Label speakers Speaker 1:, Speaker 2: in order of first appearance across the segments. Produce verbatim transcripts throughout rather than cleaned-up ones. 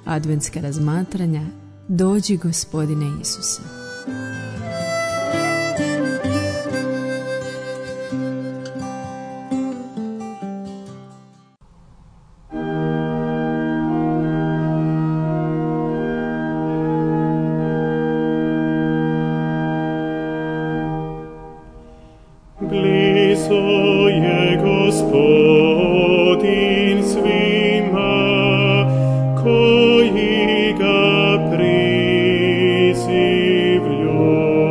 Speaker 1: adventska razmatranja Dođi Gospodine Isuse.
Speaker 2: Blizu je Gospodin svima koji ga prizivlju.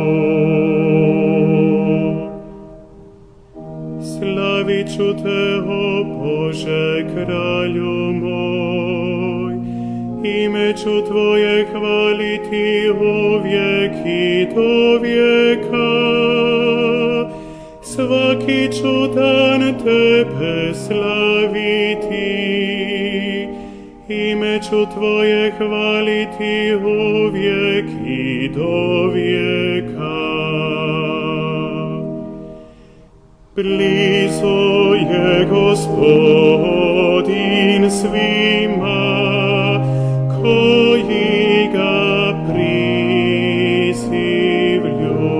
Speaker 2: Slavit ću te, o Bože, kralju moj, ime ću tvoje hvaliti uvijek i do vijeka. Svaki ću dan tebe slaviti, ime ću tvoje hvaliti uvijek i do vijeka. Blizu je Gospodin svima koji ga prizivlju.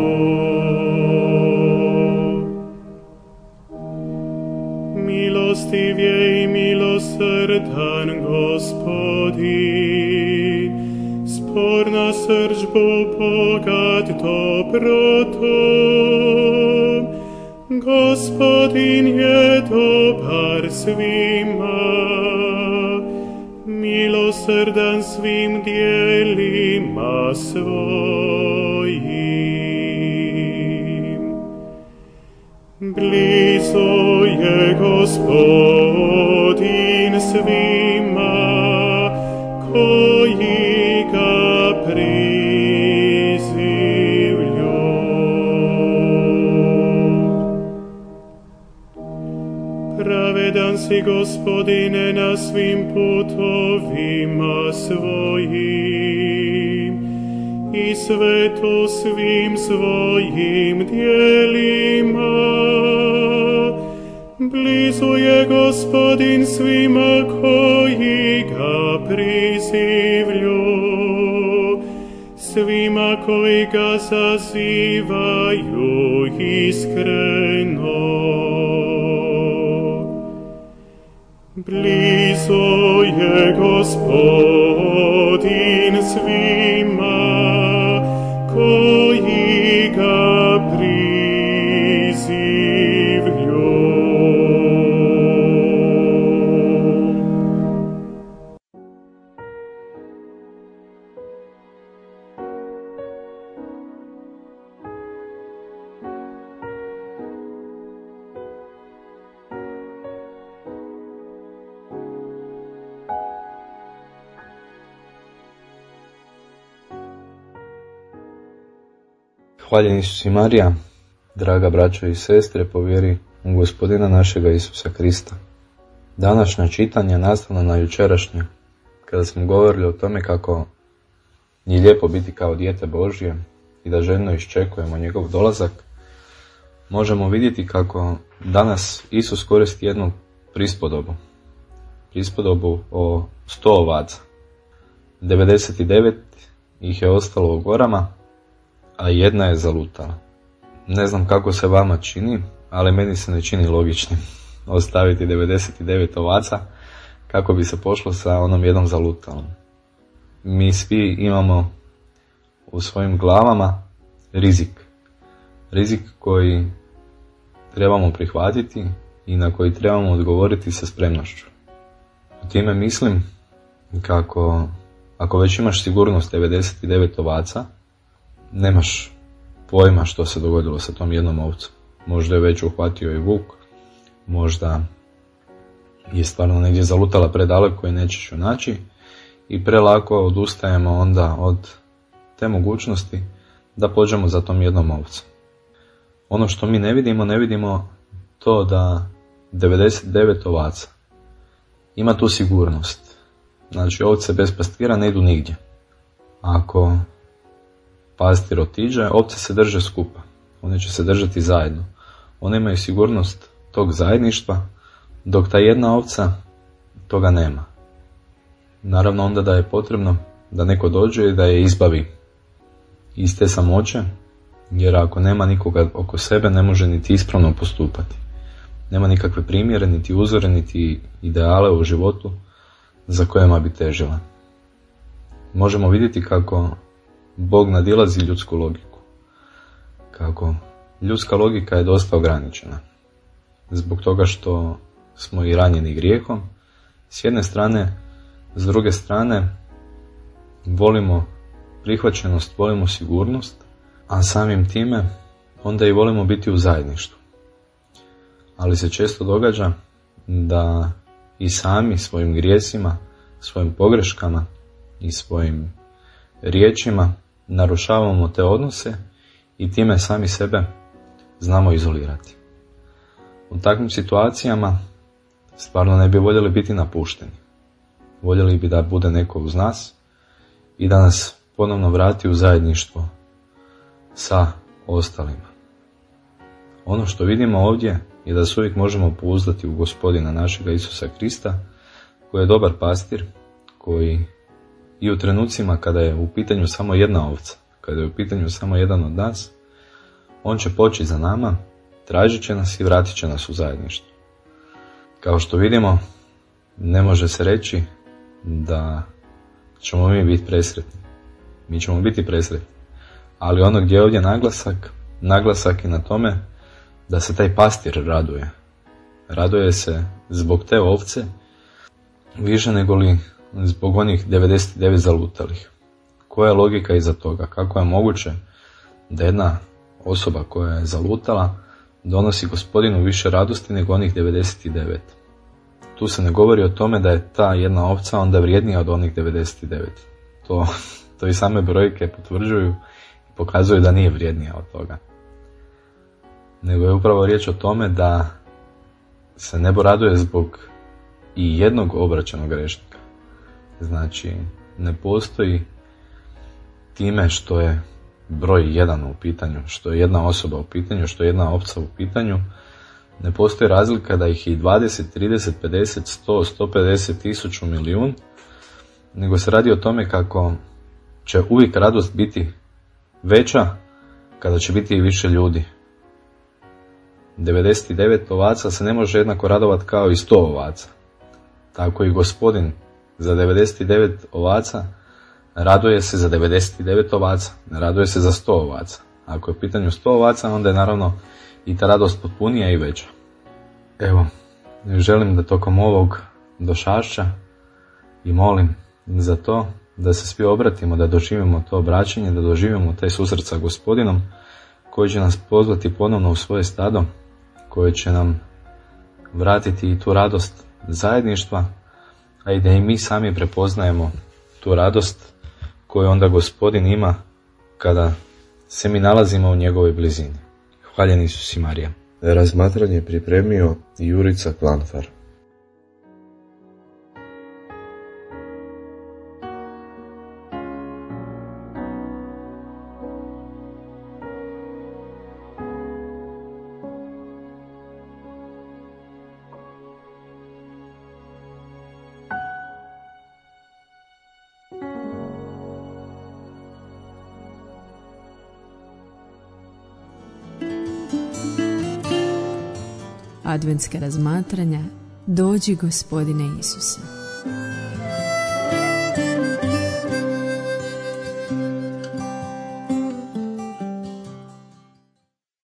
Speaker 2: Milostiv je i milosrdan Gospodin, spor na srdžbu bogat dobrotom. Gospodin je dobar svima, milosrdan svim dijelima svojim. Blizu je Gospodin svima koji ga prizivlju. Pravedan si, Gospodine, na svim putovima svojim i svetu svim svojim dijelima. Blizu je Gospodin svima koji ga prizivlju, svima koji ga zazivaju iskreno. Blizu je Gospodin svima koji ga prizivlju.
Speaker 3: Hvaljen Isus i Marija, draga braćo i sestre po vjeri u Gospodina našega Isusa Krista. Današnja čitanja nastavno na jučerašnje, kada smo govorili o tome kako je lijepo biti kao dijete Božje i da željno iščekujemo njegov dolazak, možemo vidjeti kako danas Isus koristi jednu prispodobu. Prispodobu o sto ovaca. devedeset devet ih je ostalo u gorama, a jedna je zalutala. Ne znam kako se vama čini, ali meni se ne čini logičnim ostaviti devedeset devet ovaca kako bi se pošlo sa onom jednom zalutalom. Mi svi imamo u svojim glavama rizik. Rizik koji trebamo prihvatiti i na koji trebamo odgovoriti sa spremnošću. U time mislim kako ako već imaš sigurnost devedeset devet ovaca, nemaš pojma što se dogodilo sa tom jednom ovcom. Možda je već uhvatio i vuk, možda je stvarno negdje zalutala predaleko i nećeš ju naći i prelako odustajemo onda od te mogućnosti da pođemo za tom jednom ovcom. Ono što mi ne vidimo, ne vidimo to da devedeset devet ovaca ima tu sigurnost. Znači ovce bez pastira ne idu nigdje. Ako pastir otiđe, ovce se drže skupa. One će se držati zajedno. One imaju sigurnost tog zajedništva, dok ta jedna ovca toga nema. naravno onda da je potrebno da neko dođe i da je izbavi iz te samoće, jer ako nema nikoga oko sebe ne može niti ispravno postupati. Nema nikakve primjere, niti uzore, niti ideale u životu za kojima bi težila. Možemo vidjeti kako Bog nadilazi ljudsku logiku. Kako ljudska logika je dosta ograničena. Zbog toga što smo i ranjeni grijehom, s jedne strane, s druge strane, volimo prihvaćenost, volimo sigurnost, a samim time onda i volimo biti u zajedništvu. Ali se često događa da i sami svojim grijesima, svojim pogreškama i svojim riječima narušavamo te odnose i time sami sebe znamo izolirati. U takvim situacijama stvarno ne bi voljeli biti napušteni. Voljeli bi da bude neko uz nas i da nas ponovno vrati u zajedništvo sa ostalima. Ono što vidimo ovdje je da se uvijek možemo pouzdati u Gospodina našega Isusa Krista, koji je dobar pastir, koji i u trenucima kada je u pitanju samo jedna ovca, kada je u pitanju samo jedan od nas, on će poći za nama, tražit će nas i vratit će nas u zajedništvo. Kao što vidimo, ne može se reći da ćemo mi biti presretni. Mi ćemo biti presretni. Ali ono gdje je ovdje naglasak, naglasak je na tome da se taj pastir raduje. Raduje se zbog te ovce više nego li zbog onih devedeset devet zalutalih. Koja je logika iza toga? Kako je moguće da jedna osoba koja je zalutala donosi Gospodinu više radosti nego onih devedeset devet? Tu se ne govori o tome da je ta jedna ovca onda vrijednija od onih devedeset devet. To, to i same brojke potvrđuju i pokazuju da nije vrijednija od toga. Nego je upravo riječ o tome da se nebo raduje zbog i jednog obraćenog grešnika. Znači, ne postoji time što je broj jedan u pitanju, što je jedna osoba u pitanju, što je jedna ovca u pitanju, ne postoji razlika da ih je dvadeset, trideset, pedeset, sto, sto pedeset, tisuću, milijun, nego se radi o tome kako će uvijek radost biti veća kada će biti i više ljudi. devedeset devet ovaca se ne može jednako radovati kao i sto ovaca. Tako i Gospodin za devedeset devet ovaca raduje se za devedeset devet ovaca, ne raduje se za sto ovaca. Ako je u pitanju sto ovaca, onda je naravno i ta radost potpunija i veća. Evo, želim da tokom ovog došašća i molim za to da se svi obratimo, da doživimo to obraćanje, da doživimo taj susret sa Gospodinom koji će nas pozvati ponovno u svoje stado, koje će nam vratiti i tu radost zajedništva, a i da i mi sami prepoznajemo tu radost koju onda Gospodin ima kada se mi nalazimo u njegovoj blizini. Hvaljen Isus i Marija.
Speaker 4: Razmatranje pripremio Jurica Klanfar.
Speaker 1: Adventska razmatranja Dođi Gospodine Isuse.